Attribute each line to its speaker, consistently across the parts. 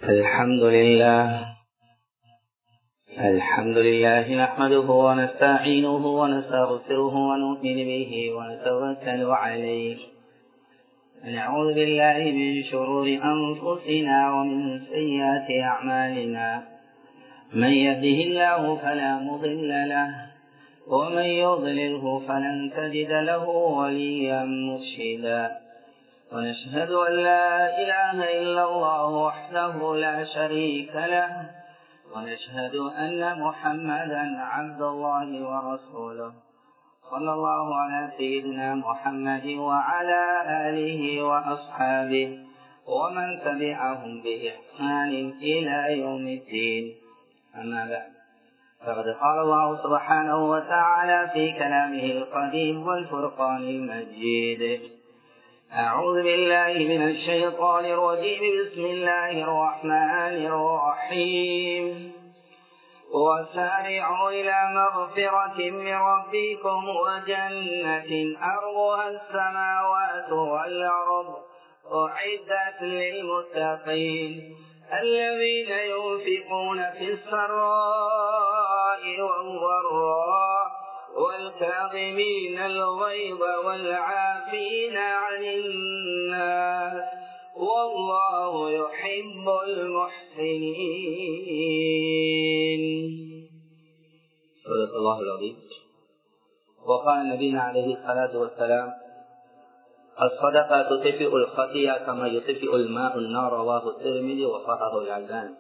Speaker 1: الحمد لله نحمده ونستعينه ونستغفره ونؤمن به ونتوكل عليه ونعوذ بالله من شرور أنفسنا ومن سيئات أعمالنا من يهده الله فلا مضل له ومن يضلله فلن تجد له وليا مرشدا ونشهد أن لا إله إلا الله وحده لا شريك له ونشهد أن محمدا عبد الله ورسوله صلى الله على سيدنا محمد وعلى آله وأصحابه ومن تبعهم بإحسان إلى يوم الدين. أما بعد، فقد قال الله سبحانه وتعالى في كلامه القديم والفرقان المجيد: أعوذ بالله من الشيطان الرجيم. بسم الله الرحمن الرحيم. وسارعوا إلى مغفرة من ربكم وجنة أرضها السماوات والأرض أعدت للمتقين الذين ينفقون في السراء والضراء والكاظمين الغيظ والعافين عن الناس والله يحب المحسنين. صدق الله العظيم. وقال نبينا عليه الصلاة والسلام: الصدقة تطفئ الخطيئة كما يطفئ الماء النار. رواه الترمذي وصححه الألباني.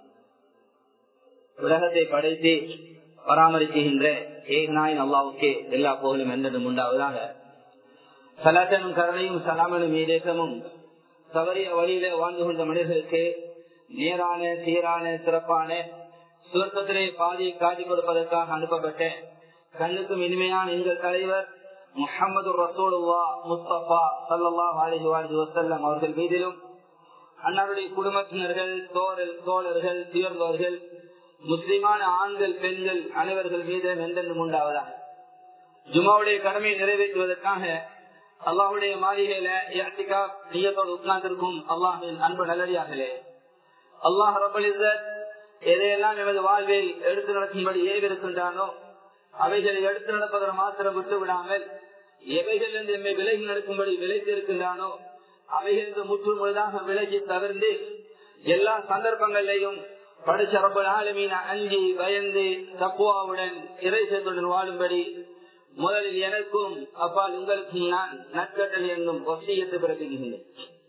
Speaker 1: உலகத்தை படைத்து பராமரிக்கின்ற ஏகநாயன் அல்லாஹ்வுக்கே எல்லா புகழும் என்றதும் உண்டாவதாக. சலாத்தனும் கருணையும் சலாமனும் மீதேசமும் தவறிய வழியில வாழ்ந்து கொண்ட மனிதர்களுக்கு நேரான சீரான சிறப்பான சுவர்க்கத்திலே பாதியை காட்டி கொடுப்பதற்காக அனுப்பப்பட்ட கண்ணுக்கும் இனிமையான எங்கள் தலைவர் முஹம்மது ரசூலுல்லாஹ் முஸ்தபா ஸல்லல்லாஹு அலைஹி வஸல்லம் அவர்கள் மீதிலும், அன்னாருடைய குடும்பத்தினர்கள், தோழர்கள், தீர்ந்தவர்கள், முஸ்லிமான ஆண்கள், பெண்கள் அனைவர்கள் மீது என்றென்றும் உண்டாவதாக. ஜும்மாவுடைய கடமையை நிறைவேற்றுவதற்காக அல்லாஹுடைய மாளிகையில இஅ்திகாஃப் நியத்தோடு உட்கார்ந்திருக்கும் அல்லாஹ்வின் அன்பு நல்லடியார்களே, அல்லாஹ் ரப்பல் இஸ்ஸத் எதையெல்லாம் எமது வாழ்வில் எடுத்து நடக்கும்படி ஏவிருக்கின்றானோ அவைகளை எடுத்து நடப்பதற்கு மாத்திரம் விட்டு விடாமல், எவைகள் என்று எம்மை விலகி நடக்கும்படி விலைத்து இருக்கின்றானோ அவைகளுக்கு முற்று முழுதாக விலகி தவிர்த்து எல்லா சந்தர்ப்பங்களிலையும் படைச்ச ரப்பல் ஆலமீன் அஞ்சி பயந்து தக்வாவுடன் இறைச்சத்துடன் வாழும்படி முதலில் எனக்கும் அப்பால் உங்களுக்கும் நான் நற்கட்டளை என்னும் வசியத்தை பிறப்பிக்கின்றேன்.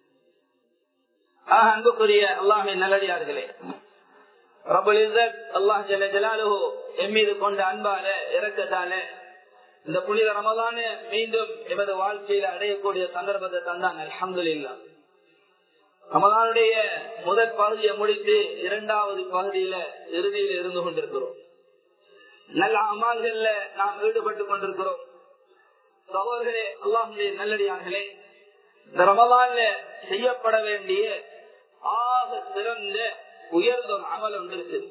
Speaker 1: அன்புக்குரிய அல்லாஹ்வின் நல்லடியார்களே, ரப்பல் இஸ்ஸத் அல்லாஹ் ஜல்ல ஜலாலுஹு எம்மீது கொண்ட அன்பால இரக்கத்தால இந்த புனித ரமலான மீண்டும் எமது வாழ்க்கையில அடையக்கூடிய சந்தர்ப்பத்தை தந்தான். அல்ஹம்துலில்லாஹ். ரமலானுடைய முதல் பகுதியை முடித்து இரண்டாவது பகுதியில இறுதியில் இருந்து கொண்டிருக்கிறோம். நல்ல அமல்கள்ல நாம் ஈடுபட்டுக் கொண்டிருக்கிறோம். சகோதரர்களே, அல்லாஹ்வுடைய நல்லடியார்களே, இந்த ரமலான்ல செய்யப்பட வேண்டிய ஆக சிறந்த உயர்ந்த ஒரு அமல் ஒன்று இருக்குது.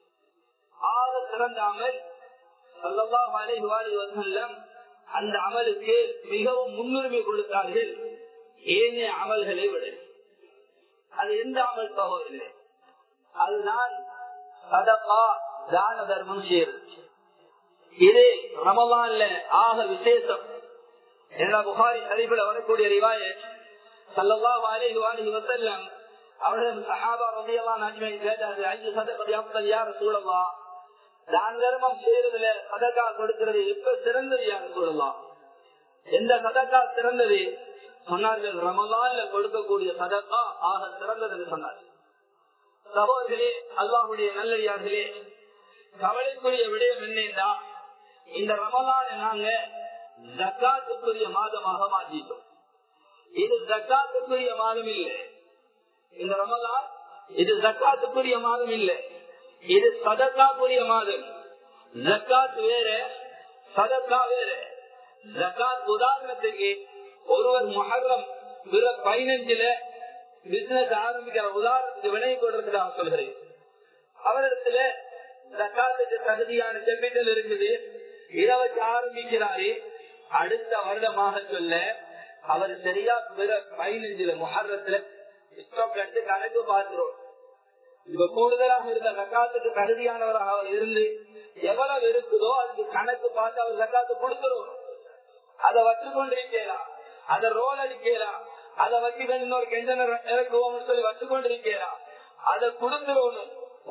Speaker 1: ஆக சிறந்த அமல் ஸல்லல்லாஹு அலைஹி வஸல்லம் அந்த அமலுக்கு மிகவும் முன்னுரிமை கொடுத்தார்கள் ஏனைய அமல்களை விட. அது எந்த அமல் சகோதரர்களே? அதுதான் சதகா, தான தர்மம் செய்யறது. இது ரமலான்ல ஆக விசேஷம். புகாரி ஹதீஸ்ல வரக்கூடிய ரிவாயத், ஸல்லல்லாஹு அலைஹி வஸல்லம் அவர்கள் சஹாபா ரலியல்லாஹு அன்ஹும் கேட்டார்கள், ஐந்து சதகா அஃதல் யா ரசூலல்லாஹ், தான தர்மம் செய்யறதுல சதகா கொடுக்கிறது எப்ப சிறந்தது யா ரசூலல்லாஹ்? எந்த சதகா சிறந்தது? சொன்னார்கள், ரமலான்ல கொடுக்கக்கூடிய சதகா ஆக சிறந்தது என்று சொன்னார்கள். சகோதரர்களே, அல்லாஹ்வுடைய நல்லடியார்களே, கவலைக்குரிய விடயம் என்னன்னா, இந்த ரமலான நாங்க ஜக்காத்துக்குரிய மாதமாக மாற்றிட்டோம். இது ஜக்காத்துக்குரிய மாதம் இல்லை. இந்த ரமலான் இது ஜக்காத்துக்குரிய மாதம் இல்லை, இது சதகாக்குரிய மாதம். ஜக்காத் வேற, சதகா வேற. ஜக்காத் உதாரணத்துக்கு ஒருவர் முஹர்ரம் 15 பிசினஸ் ஆரம்பிக்கிற உதாரணத்துக்கு விலை கொடுக்கிறதாக சொல்கிறேன். அவரிடத்துல ஜக்காத்துக்கு தகுதியான கேபிட்டல் இருக்குது, இதை வச்சு ஆரம்பிக்கிறாரு. அடுத்த வருடமாக சொல்ல அவர் சரியா 15 முஹர்ரத்துல கணக்கு பார்க்கிறோம். இப்ப கூடுதலாக இருந்த ஜக்காத்துக்கு தகுதியானவராக அவர் இருந்து எவ்வளவு இருக்குதோ அதுக்கு கணக்கு பார்த்து அவர் ஜக்காத்து கொடுத்துருவோம். அதை வச்சு கொண்டிருக்கலாம், அதை ரோல் அடிக்கலாம், அதை வச்சு இன்னொரு கெண்டனர் இறக்குவோம் சொல்லி வச்சு கொண்டிருக்கலாம், அதை கொடுத்துருவோம்.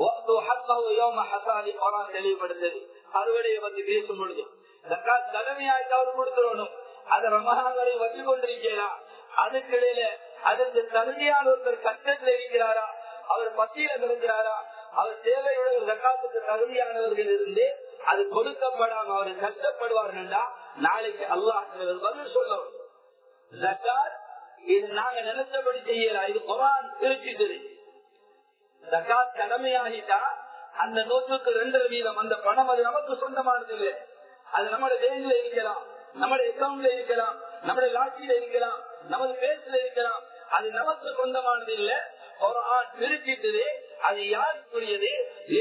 Speaker 1: தெளிவுபடுத்தது அறுவடையை பத்தி பேசும் பொழுது ஜக்காத் கடமையாய்க்கு அவர் கொடுத்துருவோம். அதை ரமஹான்களை வச்சு கொண்டிருக்கலாம். அதுக்கிடையில அதற்கு தகுதியான ஒருத்தர் கஷ்டத்தில் இருக்கிறாரா, அவர் பத்தியில இருக்கிறாரா, அவர் தேவையுள்ள ஜக்காத்துக்கு தகுதியானவர்கள் இருந்து அது கொடுக்கப்படாம அவர் கஷ்டப்படுவார்களா, நாளைக்கு அல்லாஹ் பதில் சொல்லணும். ஜக்காத் இது நாங்க நினைச்சபடி செய்யலாம், இது குர்ஆன் பிரிச்சுக்குது. ஜக்காத் கடமையாகிட்டா அந்த 100% அந்த பணம் அது நமக்கு சொந்தமானது இல்லை. அது நம்முடைய பேங்க்ல இருக்கலாம், நம்முடைய அக்கௌண்ட்ல இருக்கலாம், நம்முடைய லாட்சியில இருக்கலாம், நமது பேஸ்ல இருக்கலாம். அது நமக்கு சொந்தமானது இல்ல. குர்ஆன் பிரிச்சிட்டது. அது யாருக்குரியது?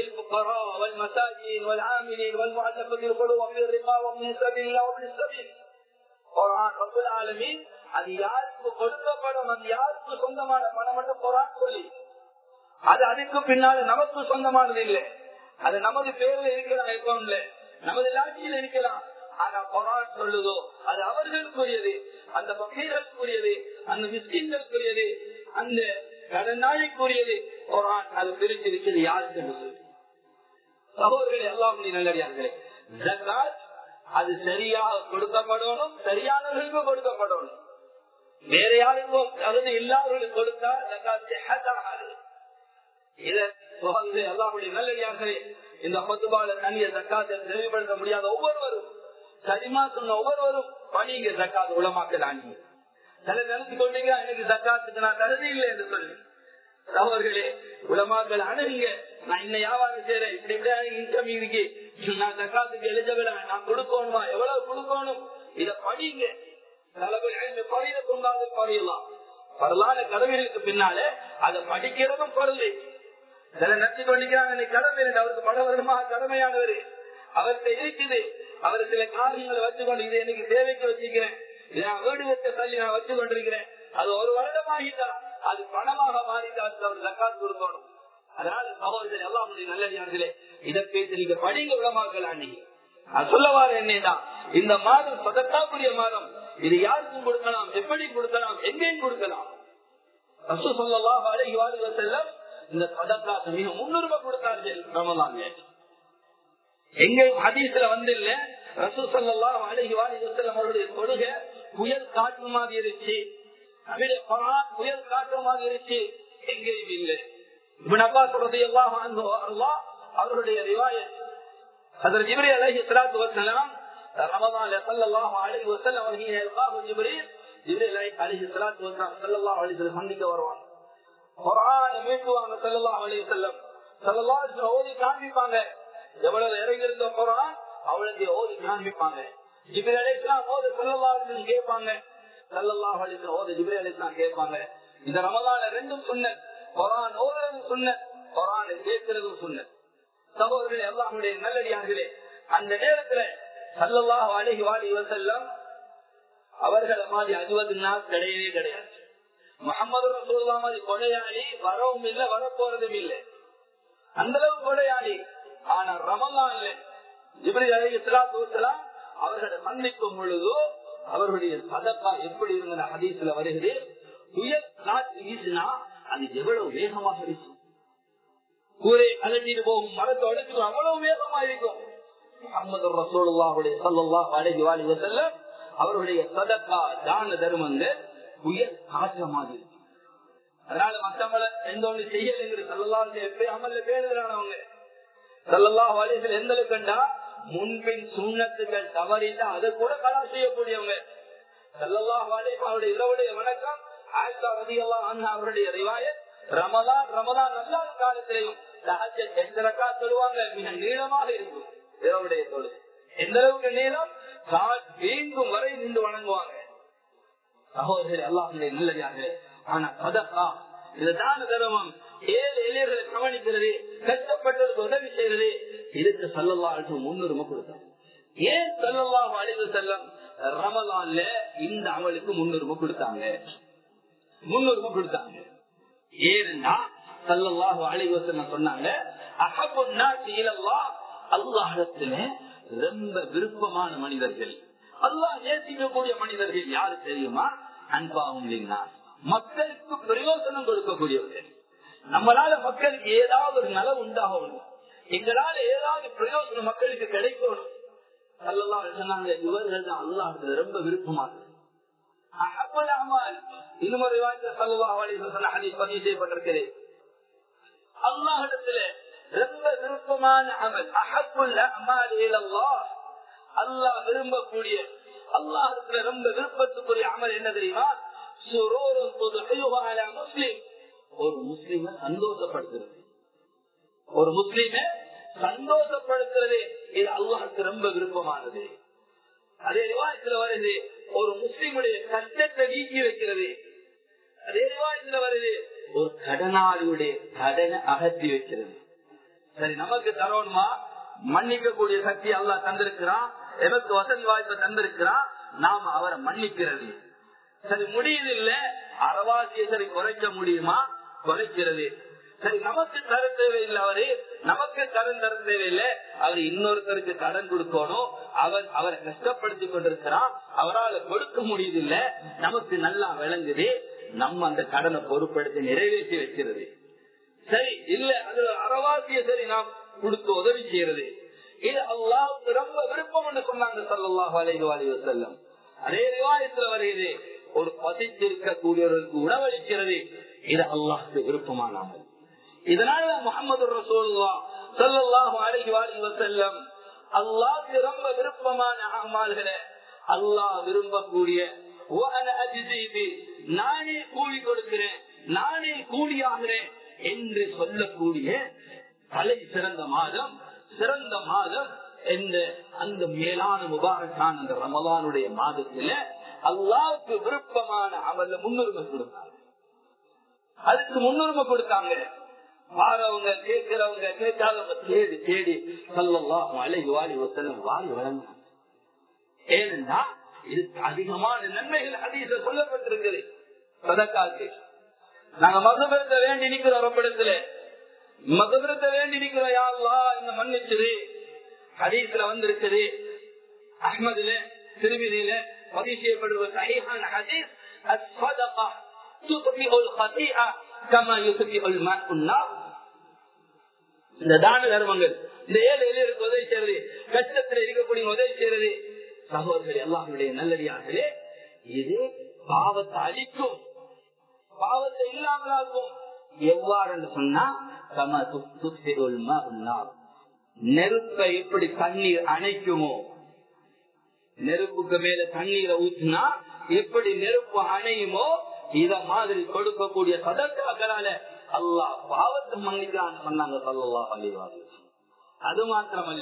Speaker 1: அது யாருக்கு கொடுக்கப்படும், அது யாருக்கு சொந்தமான பணம் மட்டும் குர்ஆன் சொல்லி, அது அதுக்கு பின்னால நமக்கு சொந்தமானது இல்லை. அது நமது பேர்ல இருக்கலாம், அக்கௌண்ட்ல நமது லாட்சியில் இருக்கலாம். ஆனா குர்ஆன் சொல்லுதோ அது அவர்களுக்குரியது, அந்த பக்கீர்களுக்குரியது, அந்த மிஸ்கின்களுக்குரியது, அந்த கடனாளிக்குரியது. குர்ஆன் அது பிரிச்சிருக்கிறது யாருக்கு என்று சொல்லி. சகோதரர்களே, அல்லாஹ்வுடைய நல்லடியார்களே, ஜக்காத் அது சரியாக கொடுக்கப்படணும், சரியானவர்களுக்கு கொடுக்கப்படணும். வேற யாருக்கும் தகுதி இல்லாதவர்களுக்கு கொடுத்தா ஜக்காத் ஹராமானது. இதை அல்லாஹ்வுடைய நல்லடியார்களே, இந்த ஹுத்பால தனிய ஜக்காத்தை தெளிவுபடுத்த முடியாத ஒவ்வொருவரும், சரிமா சொன்ன ஒவ்வொருவரும் பணிங்க ஜக்காத் உலமாக்கலாங்க. சில நினைச்சு கொண்டீங்க எனக்கு ஜக்காத்துக்கு நான் தகுதி இல்லை என்று சொல்லி. சகோதரர்களே, உலமாக்கள் அணுகுங்க. நான் இன்னும் வியாபாரம் செய்யறேன், இப்படி இன்கம் இருக்கு, நான் ஜக்காத்துக்கு எலிஜிபிள், நான் கொடுக்கணுமா, எவ்வளவு கொடுக்கணும், இத படிங்க. பறிய கொண்டாது பறியலாம். வரலாறு கடமைகளுக்கு பின்னால அதை படிக்கிறதும் பொருள். சில நினைச்சு கொண்டிருக்கிறாங்க கடமை, அவருக்கு பல வருடமாக கடமையானவர், அவர்கிட்ட இருக்குது, அவர் சில காரியங்களை வச்சுக்கொண்டு இதை எனக்கு தேவைக்கு வச்சுக்கிறேன், நான் வீடு வச்ச தள்ளி நான் வச்சு கொண்டிருக்கிறேன், அது ஒரு வருடமாகிட்டா அது பணமாக மாறிட்டால் அவர் ஜக்காத் கொடுக்கணும். அதனால சகோதரர்கள் அல்லாஹ்வுடைய நல்லடியார்களே, இதை பேசி நீங்க படிங்க உலமாக்கள். அன்னைக்கு நான் சொல்லவாறு என்னன்னா, இந்த மாதம் சதக்காக்குரிய மாதம், இது யாருக்கும் கொடுக்கலாம், எப்படி கொடுக்கலாம், எங்கேயும் கொடுக்கலாம். ரசூல் ஸல்லல்லாஹு அலைஹி வஸல்லம் இந்த சதக்காக்கு மிக முன்னுரிமை கொடுத்தார்கள். ரமலான் எங்க ஹதீஸ்ல வந்து இல்ல, ரசூல் ஸல்லல்லாஹு அலைஹி வஸல்லம் அவருடைய தொழுகை புயல் காற்று மாதிரி இருந்துச்சு, புயல் காற்று மாதிரி இருந்துச்சு, எங்கேயும் இல்லை. இப்னு அப்பாஸ் ரலியல்லாஹு அன்ஹு அவருடைய ரிவாயத், ஹஜ்ரத் ஜிப்ரீல் அலைஹிஸ்ஸலாத்து வஸ்ஸலாம் ரமலான்ல ஸல்லல்லாஹு அலைஹி வஸல்லம் அவர்கள் இல்காஹு ஜிப்ரீல் அலைஹிஸ்ஸலாத்து வஸ்ஸலாம் ஸல்லல்லாஹு அலைஹி வஸல்லம் சந்திக்க வருவாங்க. குர்ஆனை மீட்டுவாங்க. ஸல்லல்லாஹு அலைஹி வஸல்லம் ஸல்லல்லாஹு அலைஹி வஸல்லம் ஓதி காண்பிப்பாங்க. எவ்வளவு இறங்கி இருந்த குர்ஆன் அவ்வளவு ஓதி காண்பிப்பாங்க. ஜிப்ரீல் அலைஹிஸ்ஸலாம் ஓதி ஸல்லல்லாஹு அலைஹி வஸல்லம் கேட்பாங்க. ஸல்லல்லாஹு அலைஹி வஸல்லம் ஓதி ஜிப்ரீல் அலைஹிஸ்ஸலாம் கேட்பாங்க. இந்த ரமலான்ல ரெண்டும் சுன்னத், குர்ஆன் ஓதுறதும் சுன்னத், குர்ஆனை கேட்கிறதும் சுன்னத். சகோதரர்களே, அல்லாஹ்வுடைய நல்லடியார்களே, அந்த நேரத்துல ஸல்லல்லாஹு அலைஹி வஸல்லம் அவர்களை மாதிரி 60 நாள் கிடையவே கிடையாது. முஹம்மது ரசூலுல்லாஹ் மாதிரி கொலையாளி வரவும் இல்லை, வரப்போறதும் இல்லை, அந்த அளவு கொலையாளி. ஆனா ரமலான்ல ஜிப்ரீல் அலைஹிஸ்ஸலாத்து வஸ்ஸலாம் அவர்களை சந்திக்கும் பொழுது அவர்களுடைய சதக்கா எப்படி இருந்த ஹதீஸ்ல வருகிறது. புயல் காற்று வீசினா அது எவ்வளவு வேகமாக இருக்கும், கூரை அலட்டிட்டு போகும், மரத்தை அடிச்சு அவ்வளவு வேகமா இருக்கும். முஹம்மது ரசூலுல்லாஹி ஸல்லல்லாஹு அலைஹி வஸல்லம் அவருடைய சதக்கா தான தர்மங்கள் புயல் காற்று மாதிரி இருக்கு. அதனால மற்றவங்களை எந்த ஒண்ணு செய்யலைங்கிற ஸல்லல்லாஹு எப்படி அமல்ல பேணுகிறானவங்க. ஸல்லல்லாஹு அலைஹி வஸல்லம் எந்த கண்டா முன்பின் சுன்னத்துகள் தவறிட்டா அதை கூட கலா செய்யக்கூடியவங்க. ஸல்லல்லாஹு அலைஹி அவருடைய இரவுடைய வணக்கம், ஆயிஷா ரலியல்லாஹு அன்ஹா அவருடைய ரிவாயத், ரமலான் நல்ல காலத்திலையும் தஹஜ்ஜத் 8 ரக்காத் சொல்லுவாங்க, மிக நீளமாக இருக்கும் இரவுடைய தொழுகை. எந்த அளவுக்கு நீளம், கால் வீங்கும் வரை நின்று வணங்குவாங்க. சகோதரர்களே, அல்லாஹ்வுடைய நல்லடியார்களே, ஆனா சதகா இந்த தான தர்மம், ஏழை எளியர்களை கவனிக்கிறது, கஷ்டப்பட்டவருக்கு உதவி செய்யறது, இதுக்கு ஸல்லல்லாஹு அலைஹி வஸல்லம் முன்னுரிமை கொடுத்தாங்க. ஏன் ஸல்லல்லாஹு அலைஹி வஸல்லம் ரமலான்ல இந்த அமலுக்கு முன்னுரிமை கொடுத்தாங்க? ஏன்னா ஸல்லல்லாஹு அலைஹி வஸல்லம் சொன்னாங்க, அஹப்புன் நாஸி இலல்லாஹ், அல்லாஹ்விடத்துல ரொம்ப விருப்பமான மனிதர்கள், அல்லாஹ் நேசிக்கக்கூடிய மனிதர்கள் யாரு தெரியுமா? அன்பாவும் லின்னாஸ், மக்களுக்கு பிரயோஜனம் கொடுக்கக்கூடியவர்கள். நம்மளால மக்களுக்கு ஏதாவது ஒரு நலம் உண்டாகணும், எங்களால ஏதாவது பிரயோஜனம் மக்களுக்கு கிடைக்கணும். ஸல்லல்லாஹு அலைஹி வஸல்லம் சொன்னாங்க, இவர்கள் தான் அல்லாஹ்வுக்கு ரொம்ப விருப்பமானது. அஹப்புல் அமால், இன்னொரு ரிவாயத்துல ஸல்லல்லாஹு அலைஹி வஸல்லம் ஹதீஸ் பதிவு செய்யப்பட்டிருக்கிறது, அல்லாஹ்விடத்துல ரொம்ப விருப்பமான அமல், அஹப்புல் அமால் இலல்லாஹ், அல்லாஹ் விரும்பக்கூடிய, அல்லாஹ்விடத்துல ரொம்ப விருப்பத்துக்குரிய அமல் என்ன தெரியுமா? சுரூருன் துத்ஹிஹு அலா முஸ்லிம், ஒரு முஸ்லிமை சந்தோஷப்படுத்துறது, ஒரு முஸ்லிமை சந்தோஷப்படுத்துறது, இது அல்லாஹ்வுக்கு ரொம்ப விருப்பமானது. அதே ரிவாயத்துல வருது, ஒரு முஸ்லிமுடைய கஷ்டத்தை நீக்கி வைக்கிறது. அதே ரிவாயத்துல வருது, ஒரு கடனாளியுடைய கடனை அகற்றி வைக்கிறது. சரி, நமக்கு தரணுமா? மன்னிக்க கூடிய சக்தி அல்லாஹ் தந்திருக்கிறான், எனக்கு வசதி வாய்ப்பை தந்திருக்கிறான், நாம அவரை மன்னிக்கிறது. சரி, முடியுது இல்ல, அறவாசியை சரி குறைக்க முடியுமா? குறைக்கிறது. சரி, நமக்கு தர தேவையில்லை, அவரு நமக்கு கடன் தர தேவையில்லை, அவர் இன்னொருத்தருக்கு கடன் கொடுக்கணும், அவரை கஷ்டப்படுத்தி கொண்டிருக்கிறான், அவரால் கொடுக்க முடியுது இல்ல, நமக்கு நல்லா விளங்குது, நம்ம அந்த கடனை பொறுப்படுத்தி நிறைவேற்றி வைக்கிறது. சரி இல்ல, அது அறவாசிய சரி நாம் கொடுத்து உதவி செய்யறது, இது அல்லாஹ்வுக்கு ரொம்ப விருப்பம் என்று சொன்னாங்க ஸல்லல்லாஹு அலைஹி வஸல்லம். அதே ரிவாயத்துல வருகிறது, ஒரு பசித்திருக்கக்கூடியவர்களுக்கு உணவளிக்கிறது, இது அல்லாஹ்வுக்கு விருப்பமான அமல். இதனால முஹம்மது ரசூலுல்லாஹ் ஸல்லல்லாஹு அலைஹி வஸல்லம் அல்லாஹ்வுக்கு ரொம்ப விருப்பமான அமல்களை அல்லாஹ் விரும்பக்கூடிய, நானே கூலி கொடுக்கிறேன், நானே கூலியாகிறேன் என்று சொல்லக்கூடிய தலை சிறந்த மாதம், சிறந்த மாதம் என்ற அந்த மேலான முபாரக்கான அந்த ரமலானுடைய மாதத்துல அல்லாஹ்வுக்கு விருப்பமான அமல்ல முன்னுரிமை கொடுத்தாங்க. அதுக்கு முன்னுரிமை கொடுத்தாங்க. வாரவங்க கேட்கிறவங்க கேட்காதவங்க தேடி தேடி ஸல்லல்லாஹு அலைஹி வஸல்லம் வாரி வழங்கினாங்க. ஏனென்றா இதுக்கு அதிகமான நன்மைகள் ஹதீஸ்ல சொல்லப்பட்டிருக்கிறது. சதகாக்கு நாங்க மகபிரத்தை வேண்டி நிக்கிறோம், ரப்பிடத்துல மகபிரத்தை வேண்டி நிக்கிறோம், யா அல்லாஹ் இந்த மன்னிச்சிரு. ஹதீஸ்ல வந்திருக்குது, அஹ்மதுல திருமிதியில பதிவு செய்யப்படுவது சஹீஹான ஹதீஸ், அஸ்ஸதகா துத்ஃபிஉல் ஹதீஆ கமா யுத்ஃபிஉல் மாஉன் நார். இந்த தான தர்மங்கள், இந்த ஏழை எளியருக்கு உதவி செய்யறது, கஷ்டத்தில் இருக்கக்கூடிய உதவி செய்யறது, சகோதரர்களே அல்லாஹ்வுடைய நல்லடியார்களே, இது பாவத்தை அழிக்கும், பாவத்தை இல்லாமலாக்கும். எவ்வாறு சொன்னா, கமா துத்ஃபிஉல் மாஉன் நார், நெருப்பை எப்படி தண்ணீர் அணைக்குமோ, நெருப்புக்கு மேல தண்ணீரை ஊற்றினா எப்படி நெருப்பு அணையுமோ, இத மாதிரி கொடுக்கக்கூடிய சதக்காக்களால அல்லாஹ் பாவத்தை மன்னிக்கிறான்னு சொன்னாங்க ஸல்லல்லாஹு அலைஹி வஸல்லம். அது மாத்திரமல்ல,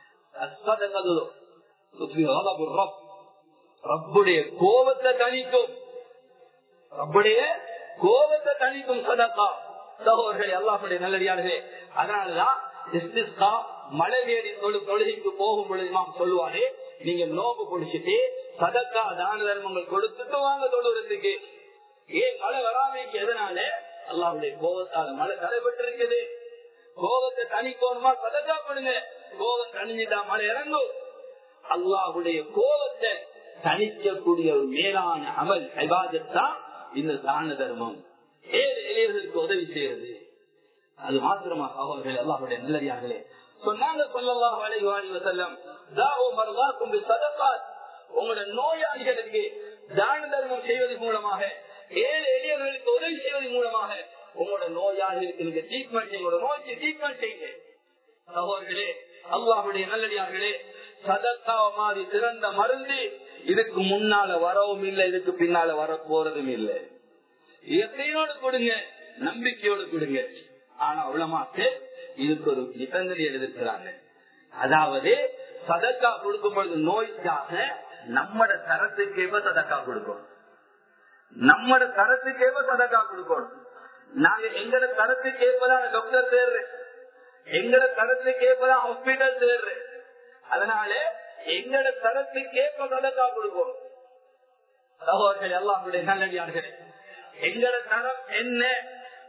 Speaker 1: ரப்புடைய கோபத்தை தணிக்கும், ரப்புடைய கோபத்தை தணிக்கும் சதக்கா. சகோதரர்களே அல்லாஹ்வுடைய நல்லடியார்களே, அதனாலதான் இஸ்திஸ்கா மழை வேடி தொழுகைக்கு போகும் பொழுது சொல்லுவாரு, நீங்க நோம்பு குடிச்சிட்டு சதக்கா தான தர்மங்கள் கொடுத்துட்டு வாங்க தொழுறதுக்கு. ஏன் மழை வராமைக்கு? எதனால? அல்லாஹ்வுடைய கோபத்தால மழை தடைபட்டு இருக்குது. கோபத்தை தனிக்கோணுமா? சதக்கா கொடுங்க. கோபம் தனிஞ்சுட்டா மழை இறங்கும். அல்லாஹ்வுடைய கோபத்தை தனிக்கக்கூடிய ஒரு மேலான அமல் இபாதத் தான் இந்த தான தர்மம், ஏழை எளியர்களுக்கு உதவி செய்யறது. அது மாத்திரமா சகோதரர்களே அல்லாஹ்வுடைய நல்லடியார்களே, சொன்னாங்க ஸல்லல்லாஹு அலைஹி வஸல்லம், தாஉ மர்தாக்கும் பிஸ்ஸதகாத், உங்களுடைய நோயாளிகளுக்கு தான தர்மம் செய்வதன் மூலமாக, ஏழை எளியவர்களுக்கு உதவி செய்வதன் மூலமாக உங்களோட நோயாளிகளுக்கு நீங்க ட்ரீட்மெண்ட் செய்யுங்க, நோய்க்கு ட்ரீட்மெண்ட் செய்யுங்க. சகோதரர்களே அல்லாஹ்வுடைய நல்லடியார்களே, சதக்கா மாதிரி சிறந்த மருந்து இதுக்கு முன்னால வரவும் இல்லை, இதுக்கு பின்னால வர போறதும் இல்லை. இயற்கையோடு கொடுங்க, நம்பிக்கையோடு கொடுங்க. ஆனா உலமாக்கு இதுக்கு ஒரு நிபந்தனை எழுதிருக்கிறாங்க. அதாவது சதக்கா கொடுக்கும் பொழுது நோய்க்காக நம்மட தரத்துக்கேவ சதக்கா கொடுக்கணும், நம்மட தரத்துக்கேவ சதக்கா கொடுக்கணும். நாங்க எங்கட தரத்துக்கேற்பதான் டாக்டர் தேர்றேன், எங்கட தரத்துக்கேற்பதான் ஹாஸ்பிட்டல் தேர்றேன். அதனால எங்கட தரத்துக்கேற்ப சதக்கா கொடுக்கணும். சகோதரர்களே அல்லாஹ்வுடைய நல்லடியார்களே, எங்கட தரம் என்ன,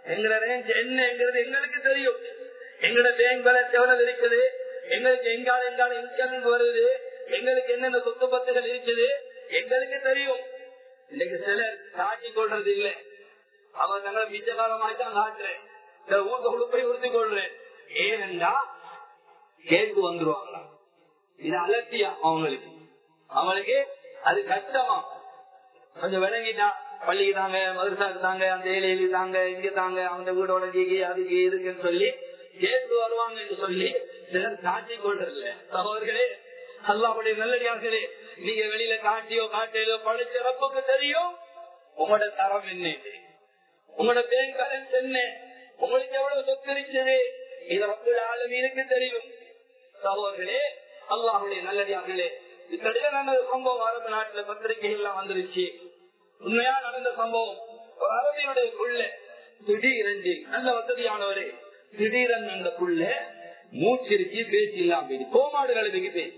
Speaker 1: எங்களோட ரேஞ்ச் என்னங்கிறது எங்களுக்கு தெரியும். எங்களோட பேங்க் பேலன்ஸ் எவ்வளவு இருக்குது, எங்களுக்கு எங்கால இன்கம் வருது, எங்களுக்கு என்னென்ன சொத்து பத்துகள் இருக்குது எங்களுக்கு தெரியும். இன்னைக்கு சிலர் காட்டி கொள்றது இல்லை. அவர் தங்களை மிச்ச காலமாய்தான் காட்டுறேன், ஊருக்கு போய் உறுத்தி கொள்றேன். ஏனென்றா கேட்டு வந்துருவாங்களா, இது அலட்சியம் அவங்களுக்கு அது கஷ்டமா. கொஞ்சம் விளங்கிட்டா பள்ளிக்கு தாங்க, மதுரசாக்கு தாங்க, அந்த ஏழையில தாங்க, இங்க தாங்க, அந்த வீடோட அதுக்கு இருக்குன்னு சொல்லி கேட்டு வருவாங்க என்று சொல்லி சிலர் காட்டி கொள்றது. சகோதரர்களே, அல்லாஹ்வுடைய நல்லடியார்களே, நீங்க வெளியில காட்டியோ காட்டியோ படிச்ச ரப்புக்கு தெரியும் உங்களோட தரம் என்ன, உங்களோட பேங்க் பேலன்ஸ் என்ன, உங்களுக்கு எவ்வளவு சொத்து இருக்குது, இது ரப்புல் ஆலமீனுக்கு தெரியும். சகோதரர்களே, அல்லாஹ்வுடைய நல்லடியார்களே, இத்தகைய நடந்த சம்பவம் அரபு நாட்டுல பத்திரிகை எல்லாம் வந்துருச்சு. உண்மையா நடந்த சம்பவம். ஒரு அரபியுடைய புள்ள திடீரென்று நல்ல வசதியானவரு திடீரென்று அந்த புள்ள மூச்சிருச்சு, பேச்சு இல்லாம கோமாடு கழுவிக்கு பேச்சு.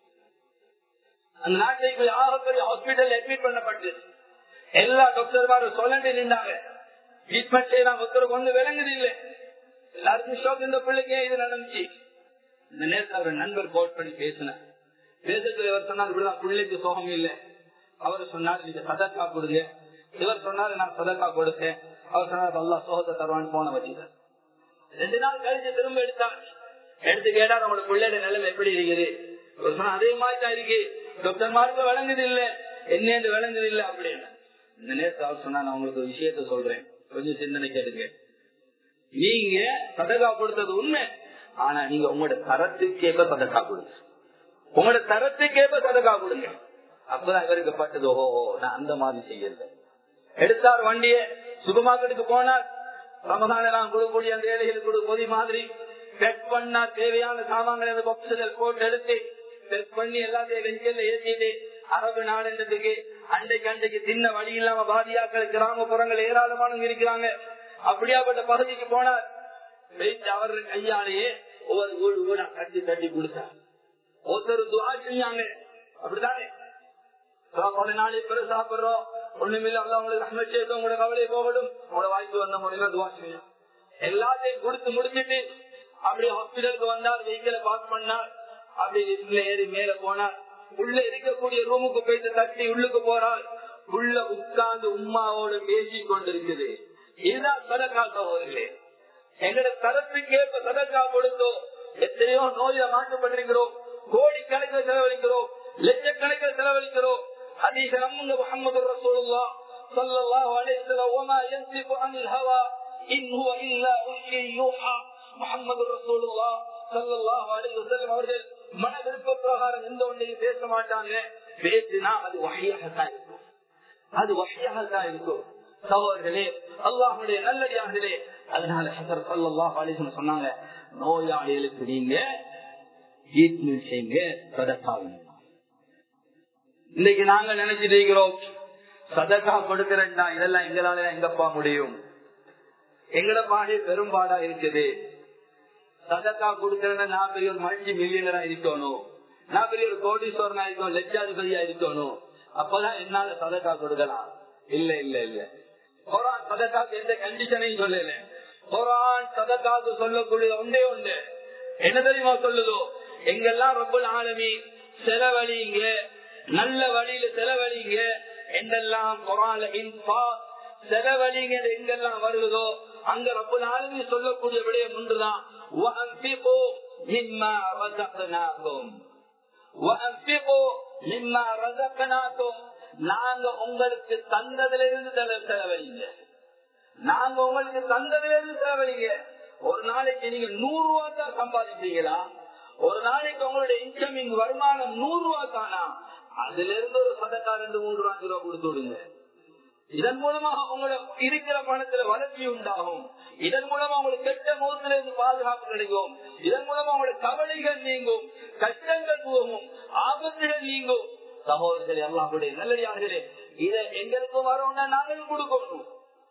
Speaker 1: அந்த நாட்டுக்கு ஆகப்பெரிய ஹாஸ்பிட்டல் அட்மிட் பண்ணப்பட்டு எல்லா டாக்டர் சொல்லி நின்றாங்க. ட்ரீட்மெண்ட் செய்யலாம், ஒருத்தருக்கு ஒண்ணு விளங்குது இல்லை. எல்லாருக்கும் ஷோக், இந்த பிள்ளைக்கே இது நடந்துச்சு. இந்த நேரத்தில் அவர் நண்பர் கோட் பண்ணி பேசினார். பேசத்துல இவர் சொன்னார், இப்படிதான் பிள்ளைக்கு சோகம் இல்லை. அவர் சொன்னார், நீங்க சதக்கா கொடுங்க. இவர் சொன்னாரு, நான் சதக்கா கொடுத்தேன். அவர் சொன்னார், அல்லாஹ் சோகத்தை தருவான்னு போன வச்சுட்டார். 2 நாள் கழிச்சு திரும்ப எடுத்தார். எடுத்து கேட்டார், அவங்களுக்கு பிள்ளையோட நிலைமை எப்படி இருக்குது. அதே மாதிரி தான் இருக்கு, டாக்டர் மார்க்கு விளங்குது இல்ல, என்னன்னு விளங்குது இல்ல அப்படின்னு. இந்த நேரத்தில் அவர் சொன்னா, நான் உங்களுக்கு ஒரு விஷயத்த சொல்றேன், கொஞ்சம் சிந்தனை கேட்டுங்க. நீங்க சதக்கா கொடுத்தது உண்மை, ஆனா நீங்க உங்களோட தரத்துக்கேற்ப சதக்கா கொடுங்க. உங்களோட தரத்துக்கேற்ப சதக்கா கொடுங்க. அப்பதான் இவருக்கு பட்டது, ஓஹோ நான் அந்த மாதிரி செய்யல. எடுத்தார் வண்டிய, சூப்பர் மார்க்கெட்டுக்கு போனார். ரமதான நான் கொடுக்கக்கூடிய அந்த ஏழைகளுக்கு கொடு பொதி மாதிரி செக் பண்ணா, தேவையான சாமான்கள் அந்த பாக்ஸ்ல போட்டு எடுத்து செக் பண்ணி எல்லாத்தையும் வெஞ்சல்ல ஏற்றிட்டு அரபு நாடுன்றதுக்கு அண்டைக்கு தின்ன வழி இல்லாம பாதியாக்கள் கிராமப்புறங்கள் ஏராளமானவங்க இருக்கிறாங்க. அப்படியாப்பட்ட பகுதிக்கு போனார். அவர் கையாலேயே ஒவ்வொரு வீடு வீடா தட்டி தட்டி கொடுத்தார். ஒருத்தர் துவா செஞ்சாங்க. அப்படித்தானே நாளை பிறகு சாப்பிடுறோம், ஒண்ணுமில்ல, உங்களுக்கு ரஹ்மத் செய்து உங்களோட கவலை போகட்டும், உங்களோட வாய்ப்பு வந்த முறையில துவா செய்யணும். எல்லாத்தையும் கொடுத்து முடிச்சுட்டு அப்படி ஹாஸ்பிட்டலுக்கு வந்தார். வெஹிக்கிளை பாஸ் பண்ணார். அப்படி ஏறி மேல போனார். உள்ள இருக்கக்கூடிய ரூமுக்கு போயிட்டு தட்டி உள்ளுக்கு போறார். உள்ள உட்கார்ந்து உம்மாவோட பேசி கொண்டிருக்குது. இதுதான் சதக்கா சகோதரர்களே. எங்களோட தரத்துக்கேற்ப சதக்கா கொடுத்தோம். எத்தனையோ நோயில மாற்றப்பட்டிருக்கிறோம், கோடிக்கணக்கில் செலவழிக்கிறோம், லட்சக்கணக்கில் செலவழிக்கிறோம். ஹதீஸ் நம்புங்க, முஹம்மது ரசூலுல்லாஹ் ஸல்லல்லாஹு அலைஹி வஸல்லம், வமா யன்திகு அனில் ஹவா இன் ஹுவ இல்லா வஹ்யு யூஹா. முஹம்மது ரசூலுல்லாஹ் ஸல்லல்லாஹு அலைஹி வஸல்லம் அவர்கள் மன விருப்ப பிரகாரம் எந்த ஒன்றையும் பேச மாட்டாங்க. பேசினா அது வஹ்யாகத்தான் இருக்கும், அது வஹ்யாகத்தான் இருக்கும். சகோதரர்களே, அல்லாஹ்வுடைய நல்லடியார்களே, அதனால ஹஸரத் ஸல்லல்லாஹு அலைஹி வஸல்லம் சொன்னாங்க, நோயாளிகளுக்கு நீங்க ட்ரீட்மெண்ட் செய்யுங்க, சதகா. இன்னைக்கு நாங்க நினைச்சிட்டு இருக்கிறோம், சதகா கொடுக்கிறேன்டா, இதெல்லாம் எங்களால எங்கப்பா முடியும், எங்கட பாடு பெரும்பாடா இருக்குது. சதகா கொடுக்கிறேன்னா நான் பெரிய ஒரு மல்டி மில்லியனரா இருக்கணும், நான் பெரிய ஒரு கோடீஸ்வரனா இருக்கணும், லட்சாதிபதியா இருக்கணும், அப்பதான் என்னால சதகா கொடுக்கலாம். இல்ல இல்ல இல்ல, குர்ஆன் சதகாக்கு எந்த கண்டிஷனையும் சொல்லல. குர்ஆன் சதகாக்கு சொல்லக்கூடிய ஒன்றே ஒன்று என்ன தெரியுமா சொல்லுதோ, எங்கெல்லாம் ரப்புல் ஆலமீன் செலவழிங்க, நல்ல வழியில செலவழிங்க என்றெல்லாம் குர்ஆன்ல இன்ஃபாக் செலவழிங்க எங்கெல்லாம் வருதோ அங்க ரப்புல் ஆலமீன் சொல்லக்கூடிய விடயம் ஒன்றுதான், வஅன்ஃபிகு மிம்மா ரஸக்னாகும், வஅன்ஃபிகு மிம்மா ரஸக்னாகும், நாங்க உங்களுக்கு தந்ததிலிருந்து செலவழிங்க, நாங்க உங்களுக்கு தந்ததிலிருந்து செலவழிங்க. ஒரு நாளைக்கு நீங்க 100 ரூபாய் தான் சம்பாதிப்பீங்களா? ஒரு நாளைக்கு உங்களுடைய இன்கமிங் வருமானம் 100 ரூபாய் தானா? அதுல இருந்து ஒரு சதக்கா 2-3 ரூபாய் கொடுத்து விடுங்க. இதன் மூலமாக உங்களுக்கு இருக்கிற பணத்துல வளர்ச்சி உண்டாகும். இதன் மூலமா உங்களுக்கு கெட்ட மோசத்துல இருந்து பாதுகாப்பு கிடைக்கும். இதன் மூலமா உங்களுக்கு கவலைகள் நீங்கும், கஷ்டங்கள் போகும், ஆபத்துகள் நீங்கும். சகோதரர்களே, அல்லாஹ்வுடைய நல்லடியார்களே, இதை எங்களுக்கும் வரணும்னா நாங்களும் கொடுக்கணும்.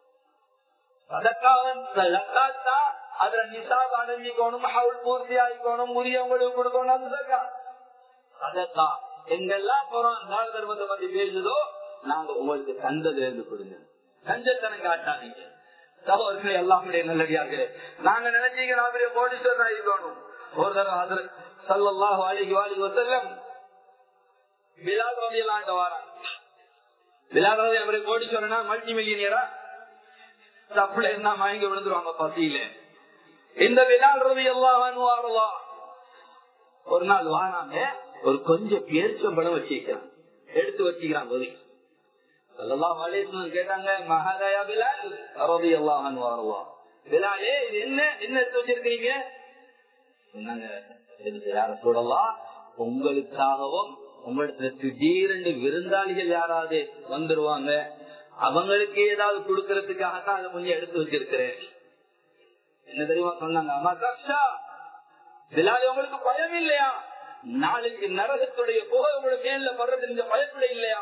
Speaker 1: அதுல நிசாப் அடைஞ்சிக்கணும், ஹவுல் பூர்த்தி ஆகிக்கணும், உரியவங்களுக்கு கொடுக்கணும். சதக்கா எங்கெல்லாம் குர்ஆன் தான தர்மத்தை பத்தி பேசுதோ நாங்க உங்களுக்கு தந்தது இருந்து கொடுங்க. கஞ்சத்தனம் காட்டாதீங்க. சகோதரர்களே, எல்லாருடைய நல்லடியார்களே, நாங்க நினைச்சீங்க நான் பெரிய கோடீஸ்வரன் இருக்கணும். ஒரு தடவை ஹஜ்ரத் ஸல்லல்லாஹு அலைஹி வஸல்லம் பிலால் ரலியல்லாஹு அன்ஹு வராங்க. பிலால் ரலியல்லாஹு அன்ஹு கோடீஸ்வரனா, மல்டி மில்லியனியரா? தப்புல என்ன மயங்கி விழுந்துருவாங்க பசியில. இந்த பிலால் ரலியல்லாஹு அன்ஹு ஒரு நாள் வாராங்க, ஒரு கொஞ்சம் பேர்ச்சம்பழம் வச்சிருக்கிறாங்க, எடுத்து வச்சுக்கிறாங்க. ஸல்லல்லாஹு அலைஹி வஸல்லம் கேட்டாங்க, மஹாதயா பிலால் ரலியல்லாஹு அன்ஹு, பிலாலே என்ன எடுத்து வச்சிருக்கீங்க? சொன்னாங்க, யார சொல்லலாம், உங்களுக்காகவும் உங்களுக்கு திடீரென்று விருந்தாளிகள் யாராவது வந்துருவாங்க, அவங்களுக்கு ஏதாவது கொடுக்கறதுக்காகத்தான் அதை கொஞ்சம் எடுத்து வச்சிருக்கிறேன். என்ன தெரியுமா சொன்னாங்க? பிலாலே, உங்களுக்கு பயம் இல்லையா? நாளைக்கு நரகத்துடைய புகை உங்களுடைய மேல வர்றது நீங்க பயப்பட இல்லையா?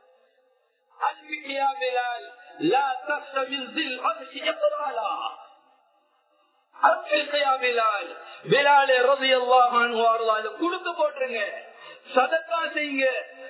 Speaker 1: கொடுத்து போட்டுருங்க, சதக்கா செய்யுங்க.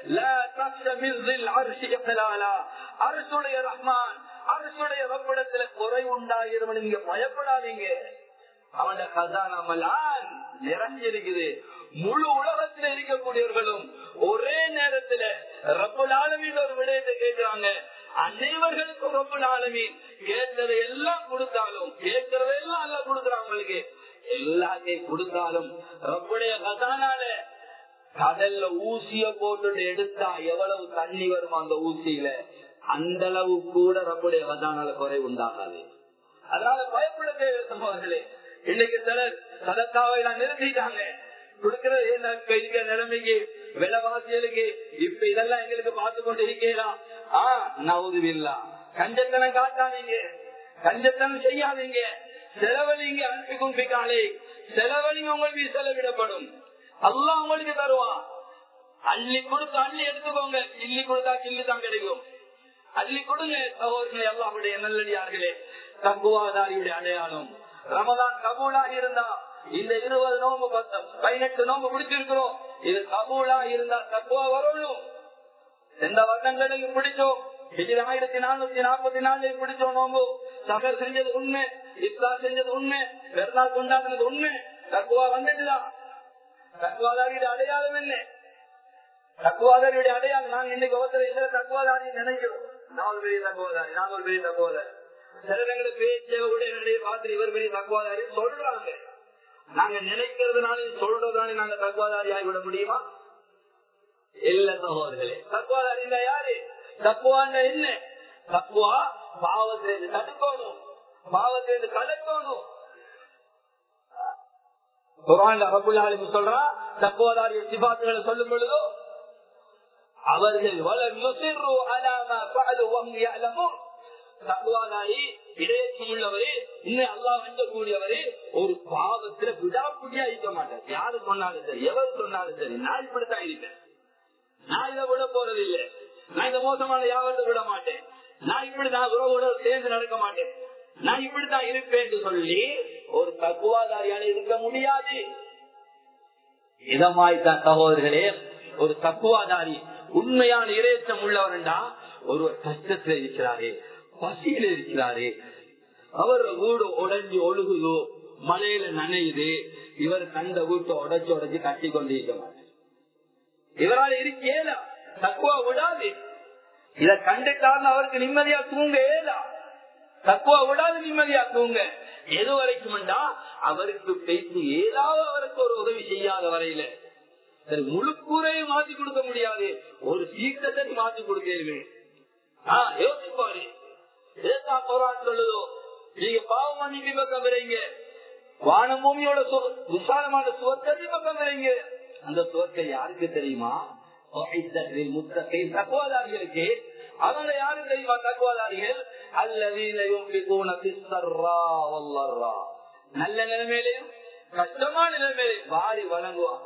Speaker 1: அரசுடைய ரஹ்மான், அரசுடைய ரப்பிடத்துல குறை உண்டாகிரும், நீங்க பயப்படாதீங்க. அவன் கதானமலான் நிறைஞ்சிருக்குது. முழு உலகத்தில் இருக்கக்கூடியவர்களும் ஒரே நேரத்துல ரப்புல் ஆலமீன் ஒரு விடயத்தை கேட்கிறாங்க. அனைவர்களுக்கும் ரப்புல் ஆலமீன் கேட்கறதை எல்லாம் கொடுத்தாலும், கேட்கறதெல்லாம் எல்லாம் கொடுக்குறாங்களுக்கு, எல்லாத்தையும் கொடுத்தாலும் ரப்புடைய கதானால கடல்ல ஊசிய போட்டு எடுத்தா எவ்வளவு தண்ணி வரும் அந்த ஊசியில, அந்த அளவு கூட ரப்புடைய கதானால குறை உண்டாகாது. அதனால பயப்பட தேவை சம்பவங்களே. இன்னைக்கு சிலர் சதக்காவை எல்லாம் நிறுத்திட்டாங்க. கொடுக்கிறது இருக்கிற நிலைமைக்கு, விலைவாசிகளுக்கு இப்ப இதெல்லாம் எங்களுக்கு பார்த்து கொண்டு இருக்கலாம். நவுதுவில்லா, கஞ்சத்தனம் காட்டாதீங்க, கஞ்சத்தனம் செய்யாதீங்க, செலவழிங்க. அனுப்பி கும்பிக்காலே செலவழிங்க, உங்களுக்கு செலவிடப்படும். அல்லாஹ் உங்களுக்கு தருவான். அள்ளி கொடுத்து அள்ளி எடுத்துக்கோங்க, கிள்ளி கொடுத்தா கிள்ளி தான் கிடைக்கும். அள்ளி கொடுங்க சகோதரர்களே, அல்லாஹ்வுடைய நல்லடியார்களே. தக்குவாதாரியுடைய அடையாளம் ரமதான் கபூலாக இருந்தா, இந்த 20 நோம்பு 18 நோம்பு பிடிச்சிருக்கிறோம், இது கபூலா இருந்தா தக்குவா வரணும். எந்த வருடங்களுக்கு பிடிச்சோம், 1444 பிடிச்சோம் நோம்பு, சகர் செஞ்சது உண்மை, இஃப்தார் செஞ்சது உண்மை, பெருநாள் கொண்டாடுனது உண்மை, தக்குவா வந்துட்டுதான். தக்குவாதாரியுடைய அடையாளம் என்ன? தக்குவாதாரியுடைய அடையாளம் நாங்க இன்னைக்கு ஒருத்தர் தக்குவாதாரி நினைக்கிறோம். நான் ஒரு பெரிய தக்குவாதாரி, நான் ஒரு பெரிய தக்குவாதாரி. சிலரங்களை பேச்ச உடைய பார்த்து இவர் பெரிய தக்குவாதாரி சொல்றாங்க. நாங்க நினைக்கிறதுனால சொல்றதுனால நாங்க தக்குவாதாரி ஆகிவிட முடியுமா? இல்ல சகோதரர்களே. தக்குவாதாரி யாரு? தக்குவாண்ட என்ன? தக்குவா பாவத்திலிருந்து தடுக்கணும், பாவத்திலிருந்து கலக்கணும். குர்ஆன்ல ரப்பல் ஆலமீன் சொல்றான், தக்குவாதாரிய சிபாத்துகளை சொல்லும் பொழுது அவர்கள் வலம் யுஸிரு அலா மா ஃபஅலு வஹும் யஅலமூன். தக்குவாதாரி இதயத்தில் உள்ளவரே, இன்னும் அல்லாஹ் வந்தக்கூடியவரே, ஒரு பாவத்துல விடாப்புடியா இருக்க மாட்டார். யாரு சொன்னாலும் சரி, எவர் சொன்னாலும் சரி, நான் இப்படித்தான் இருப்பேன், நான் இதை விட போறது இல்லை, நான் இந்த மோசமான யாவத்தை விட மாட்டேன், நான் இப்படித்தான் உறவோட சேர்ந்து நடக்க மாட்டேன், நான் இப்படித்தான் இருப்பேன் சொல்லி ஒரு தக்குவாதாரியால இருக்க முடியாது. இதமாய்த்தான் சகோதரர்களே, ஒரு தக்குவாதாரி உண்மையான இறைச்சம் உள்ளவர்டா, ஒருவர் கஷ்டத்தில் இருக்கிறாரே, பசியில் இருக்கிறாரே, அவர் வீடு உடைஞ்சு ஒழுகுதோ, மழையில நனையுது, இவர் கண்ட வீட்டை உடைச்சு உடைச்சு கட்டி கொண்டு இருக்க மாட்டார். இவரால் இருக்கேல, தக்குவா விடாது. இத கண்டுட்டாலும் அவருக்கு நிம்மதியா தூங்க ஏலா, தக்குவா விடாது நிம்மதியா தூங்க. எது வரைக்கும் அவருக்கு பேசி ஏதாவது அவருக்கு ஒரு உதவி செய்யாத வரையில முழு கூரையும் மாற்றி கொடுக்க முடியாது, ஒரு சீக்கிரத்தை மாற்றி கொடுக்கிறேன். யோசிப்பாரு, சொல்லுதோ நீங்க பாவம் மன்னிப்பு பக்கம் வரீங்க, வான பூமியோட விசாலமான சுவர்க்கத்தை பக்கம் வரீங்க. அந்த சுவர்க்கை யாருக்கு தெரியுமா? தக்குவாதாரிகளுக்கு. அவங்க யாருக்கு தெரியுமா? தக்குவாதாரிகள் நல்ல நிலைமையிலையும் கஷ்டமான நிலைமையிலையும் வாரி வழங்குவாங்க.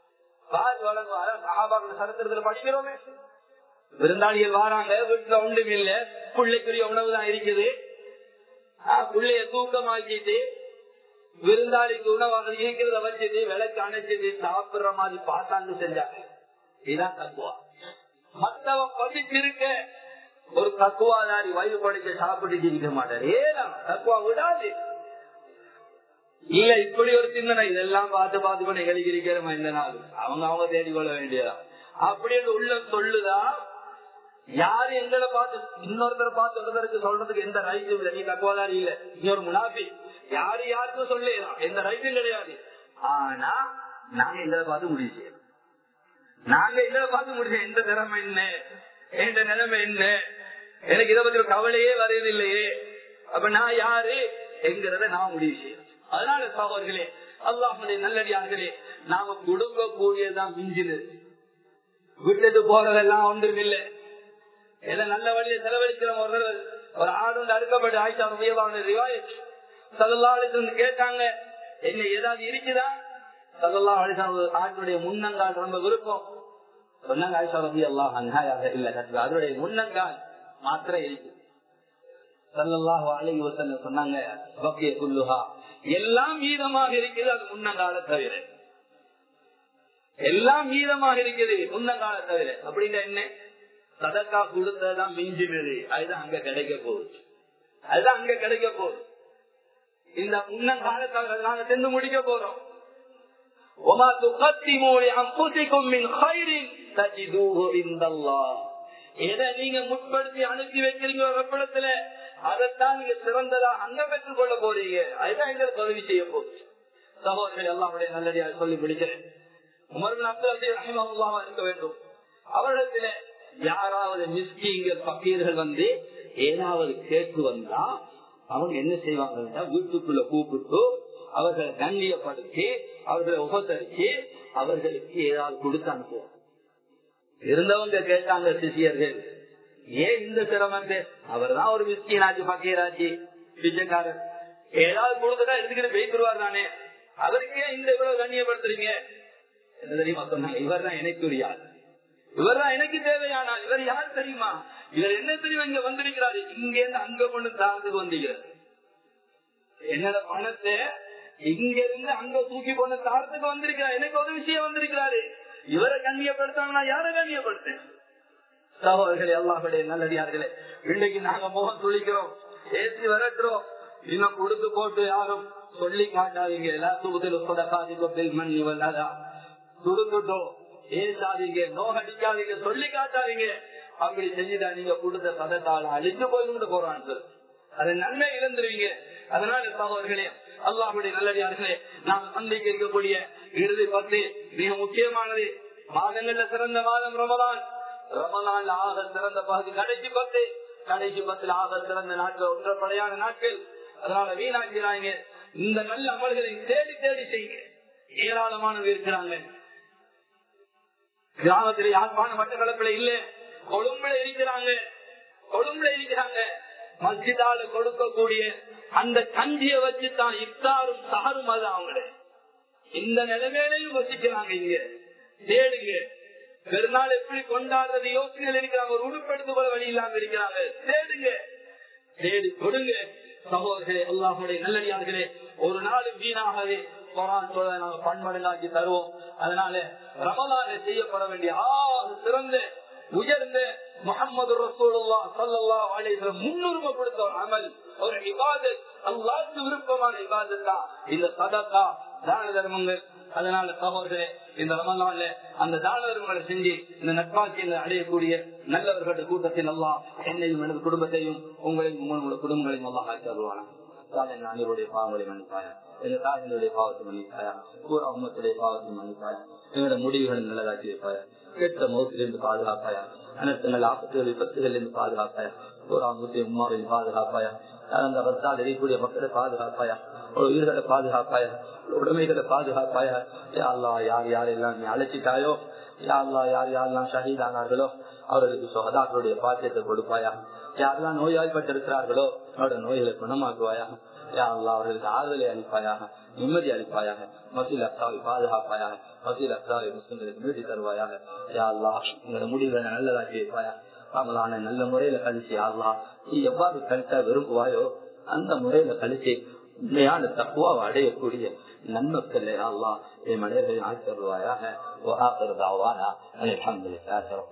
Speaker 1: சரித்திரத்துல படிக்கிறோமே, விருந்தாளிகள் வாராங்க, வீட்டுல ஒன்றும் இல்ல, பிள்ளைக்குரிய உணவு தான் இருக்குது, பிள்ளைய தூக்கமாக்கிட்டு விருந்தாளிக்கு உணவாக இருக்கிறத வச்சுட்டு விளக்கு அணைச்சிட்டு சாப்பிடுற மாதிரி பாசாந்து செஞ்சாங்க. இதுதான் தக்குவா. மத்தவன் பசிச்சிருக்க ஒரு தக்குவாதாரி வயிறு படிக்க சாப்பிட்டு இருக்க மாட்டார். ஏதான் தக்குவா விடாது. இல்ல இப்படி ஒரு சிந்தனை, இதெல்லாம் பார்த்து பார்த்து கொண்டு எங்களுக்கு இந்த நாள் அவங்க தேடிக்கொள்ள வேண்டியதா அப்படின்னு உள்ள சொல்லுதா. யாரு எங்களை பார்த்து இன்னொருத்தரை பார்த்து ஒருத்தருக்கு சொல்றதுக்கு எந்த ரைட்டும் இல்லை. நீ தக்குவாதாரி இல்ல, நீ ஒரு முனாஃபி, யாரு யாருக்கும் சொல்லலாம், எந்த ரைட்டும் கிடையாது. ஆனா நாங்க எங்களை பார்த்து முடிவு செய்யணும். நாங்க எங்களை பார்த்து முடிச்ச எந்த திறமை என்ன, எந்த நிலைமை என்ன, எனக்கு இதை பத்தி கவலையே வருவதில்லையே, அப்ப நான் யாரு என்கிறத நான் முடிவு செய்யணும். அதனால சகோதரர்களே, அல்லாஹ்வுடைய நல்லடியார்களே, நாம குடும்ப கூடியதான் மிஞ்சினது. விட்டுட்டு போறதெல்லாம் ஒன்றும் இல்லை. ஏதோ நல்ல வழியை செலவழிக்கிறோம். ஒரு ஆடு அறுக்கப்பட்டு ஆயிஷா ரலியல்லாஹு ரிவாயத் ஸல்லல்லாஹு அலைஹி வஸல்லம் கேட்டாங்க, என்ன ஏதாவது இருக்குதா? ஸல்லல்லாஹு அலைஹி வஸல்லம் ஆட்டுடைய முன்னங்கால் ரொம்ப விருப்பம் சொன்னாங்க. ஆயிஷா ரலியல்லாஹு அன்ஹா இல்ல, அதனுடைய முன்னங்கால் மாத்திரை இருக்கு. ஸல்லல்லாஹு அலைஹி வஸல்லம் சொன்னாங்க, பக்கிய குல்லுஹா, எல்லாம் மீதமாக இருக்குது, அது முன்னங்கால தவிர. எல்லாம் மீதமாக இருக்குது முன்னங்கால தவிர. அப்படின்னா என்ன? சதக்கா கொடுத்ததான் மிஞ்சினது, அதுதான் அங்க கிடைக்க போகுது. அதுதான் அங்க கிடைக்க போகுது. இந்த முன்னங்காலத்தை நாங்க சென்று முடிக்க போறோம். وَمَا تُقَدِّمُوا لِأَنفُسِكُم مِّنْ خَيْرٍ تَجِدُوهُ عِندَ اللَّهِ. எதை நீங்க முற்படுத்தி அனுப்பி வைக்கிறீங்க இடத்துல, அதைத்தான் நீங்க சிறந்ததா அங்க பெற்றுக் கொள்ள போறீங்க. அதுதான் எங்களுக்கு உதவி செய்ய போகுது. சகோதரர்கள் எல்லாருடைய நல்லடியாக சொல்லி முடிக்கிறேன். உமர் இப்னு அப்துல் அஸீஸ் ரஹிமஹுல்லாஹ் இருக்க வேண்டும். அவரிடத்துல யாராவது மிஸ்கீன்கள் பக்கீர்கள் வந்து ஏதாவது கேட்டு வந்தா அவங்க என்ன செய்வாங்கன்னா, வீட்டுக்குள்ள கூப்பிட்டு அவர்களை கண்ணியப்படுத்தி அவர்களை உபசரிச்சு அவர்களுக்கு ஏதாவது கொடுத்து அனுப்புவோம். இருந்தவங்க கேட்டாங்க சிஷியர்கள், ஏன் இந்த சிரமம்? அவர் தான் ஒரு மிஸ்கீனாச்சு, பக்கீராச்சு, பிச்சைக்காரர், ஏதாவது கொடுத்துட்டா எடுத்துக்கிட்டு பேசிடுவார் தானே, அவருக்கு ஏன் இந்த இவ்வளவு கண்ணியப்படுத்துறீங்க? என்ன தெரியுமா சொன்னாங்க? இவர் தான் எனக்குரியார், இவர் தான் எனக்கு தேவையானால். இவர் யார் தெரியுமா? இவர் என்ன தெரியுமா? இங்க வந்திருக்கிறாரு, இங்க இருந்து அங்க கொண்டு தாரத்துக்கு வந்திருக்கிறார். என்னோட பணத்தை இங்க இருந்து அங்க தூக்கி கொண்டு தாரத்துக்கு வந்திருக்கிறார். எனக்கு ஒரு விஷயம் வந்திருக்கிறாரு. இவரை கண்ணியப்படுத்தாங்கன்னா யாரை கண்ணியப்படுத்து? சகோதரர்களே, அல்லாஹ்வுடைய நல்லடியார்களே, இன்னைக்கு நாங்க முகம் துளிக்கிறோம், ஏற்றி வரட்டுறோம், இன்னும் கொடுத்து போட்டு யாரும் சொல்லி காட்டாதீங்க. கொடுத்துட்டோம், ஏசாதீங்க, நோகடிக்காதீங்க, சொல்லி காட்டாதீங்க. அப்படி செஞ்சுட்டா நீங்க கொடுத்த பதத்தால அழிஞ்சு போய் போறான், அது நன்மை இழந்துருவீங்க. அதனால சகோதரர்களே, அல்லாஹ்வுடைய நல்லடியார்களே, நாம் சந்திக்க இருக்கக்கூடிய இறுதி 10 மிக முக்கியமானது. மாதங்கள்ல சிறந்த மாதம் ரமலான். ரமலான்ல ஆக சிறந்த பகுதி கடைசி 10. கடைசி 10 ஆக சிறந்த நாட்கள், ஒன்றப்படையான நாட்கள். அதனால வீணாக்கிறாங்க. இந்த நல்ல அமல்களை தேடி தேடி செய்யுங்க. ஏராளமானவங்க இருக்கிறாங்க. கிராமத்திலே யாழ்ப்பாண மட்டக்களப்பில இல்ல, கொழும்புல இருக்கிறாங்க. கொழும்புல இருக்கிறாங்க. மஸ்ஜிதால கொடுக்கக்கூடிய அந்த கஞ்சிய வச்சுதான் இஃப்தாரும் சஹரும் அது அவங்கள இந்த நிலைமையிலையும் வசிக்கிறாங்க. இங்க தேடுங்க. பெருநாள் எப்படி கொண்டாடுறது யோசனைகள் இருக்கிறாங்க. ஒரு உடுப்பெடுத்து போல வழி இல்லாம இருக்கிறாங்க. தேடுங்க, தேடி கொடுங்க. சகோதரர்களே, அல்லாஹ்வுடைய நல்லடியார்களே, ஒரு நாளும் வீணாகவே குர்ஆன் சொல்ல நாங்கள் பன்மடங்காக்கி தருவோம். அதனால ரமலான் செய்யப்பட வேண்டிய சிறந்த உயர்ந்த முஹம்மது ரசூலுல்லாஹ் ஸல்லல்லாஹு அலைஹி வஸல்லம் முன்னுரிமை கொடுத்த ஒரு அமல், ஒரு இபாதத், அல்லாஹ்வுக்கு விருப்பமான இபாதத் தான் இந்த சதகா, தான தர்மங்கள். அதனால சகோதரர்களே, இந்த ரமலான்ல அந்த தான தர்மங்களை செஞ்சு இந்த நட்பாட்சியை அடையக்கூடிய நல்லவர்களுடைய கூட்டத்தில் அல்லாஹ் என்னையும் எனது குடும்பத்தையும் உங்களையும் உங்களுடைய குடும்பங்களையும் அல்லாஹ் ஆக்கி தருவானா. அனைவருடைய பாவங்களை மன்னிப்பாயா, எங்க தாயினுடைய பாவத்தை மன்னிப்பாயா, பூரா உம்மத்துடைய பாவத்தை மன்னிப்பாயா, எங்களோட முடிவுகளை நல்லதாக்கி வைப்பாயா, கெட்ட மோசத்திலிருந்து பாதுகாப்பாயா, அனைத்து ஆபத்துகள் விபத்துகளிலிருந்து பாதுகாப்பாயா, பூரா உம்மத்தை உம்மாவையும் பாதுகாப்பாயா, அந்த வந்தால் எரியக்கூடிய மக்களை பாதுகாப்பாயா, உயிர்களை பாதுகாப்பாயா, உடைமைகளை பாதுகாப்பாயா. யா அல்லாஹ், யார் யாரெல்லாம் நீ அழைச்சிட்டாயோ, யா அல்லாஹ், யார் யாரெல்லாம் ஷஹீதானார்களோ அவர்களுக்கு சுஹதாக்களுடைய பாக்கியத்தை கொடுப்பாயா. யாரெல்லாம் நோய்வாய்ப்பட்டிருக்கிறார்களோ அவருடைய நோய்களை குணமாக்குவாயா. யா அல்லாஹ், அவர்களுக்கு ஆறுதலை அளிப்பாயாக, நிம்மதி அளிப்பாயாக, மசீல் அக்ராவை பாதுகாப்பாயாக, மசீல் அக்ராவை முஸ்லிம்களுக்கு நீதி தருவாயாக. யா அல்லாஹ், உங்களோட முடிவுகளை நல்லதாக்கி வைப்பாயா. அவங்களான நல்ல முறையில கழிச்சு அல்லாஹ் நீ எவ்வாறு கழித்தா விரும்புவாயோ அந்த முறையில கழிச்சு உண்மையான தக்குவாவை அடையக்கூடிய நன்மக்கள் அல்லாஹ் என் மனிதர்களை ஆக்கி தருவாயாக.